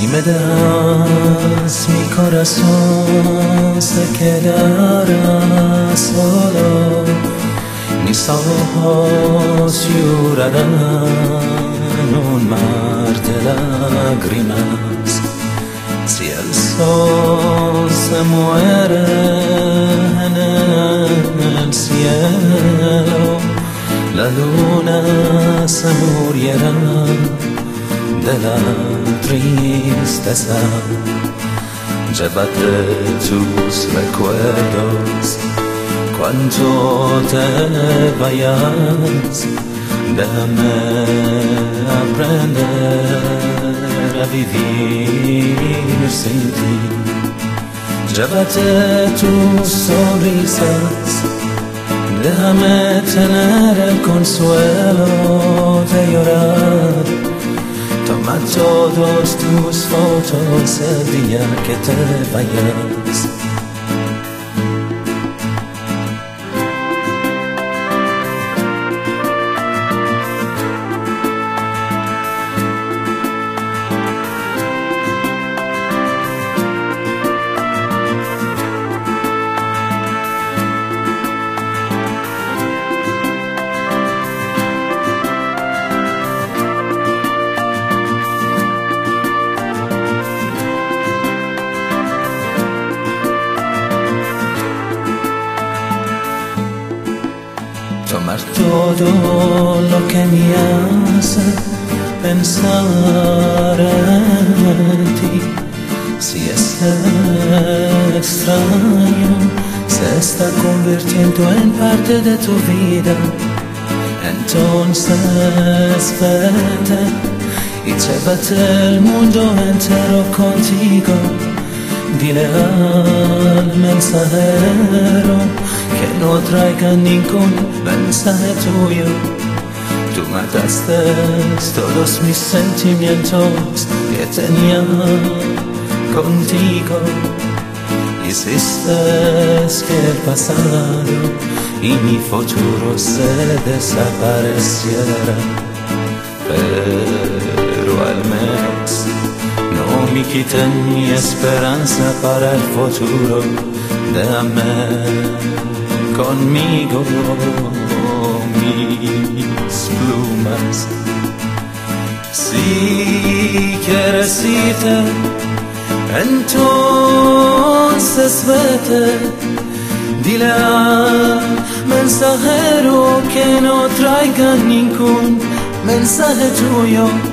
me das mi corazón, se quedará solo. Mis ojos llorarán un mar de lágrimas. Si el sol se muere en el cielo, la luna se morirá de la tristeza. Llévate tus recuerdos cuando te vayas. Déjame aprender a vivir sin ti. Llévate tus sonrisas, déjame tener el consuelo de llorar. Toma todos tus fotos el día que te vayas. Tomar todo lo que me hace pensar en ti. Si ese extraño se está convirtiendo en parte de tu vida, entonces vete y llévate el mundo entero contigo. Dile al mensajero que no traiga ningún mensaje tuyo. Tú mataste todos mis sentimientos que tenía contigo. Hiciste que el pasado y mi futuro se desapareciera. Pero al menos no me quiten mi esperanza para el futuro. Déjame conmigo mis plumas. Si quieres irte, entonces vete. Dile al mensajero que no traiga ningún mensaje tuyo.